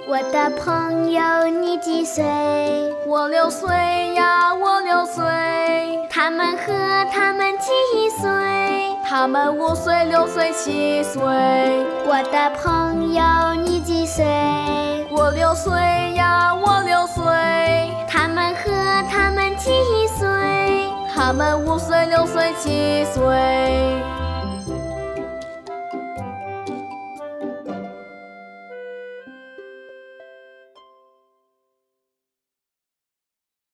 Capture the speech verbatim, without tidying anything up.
我的朋友，你几岁？ 我六岁呀，我六岁。 他们和他们几岁？ 他们五岁、六岁、七岁。 我的朋友，你几岁？ 我六岁呀，我六岁。 他们和他们几岁？ 他们五岁、六岁、七岁。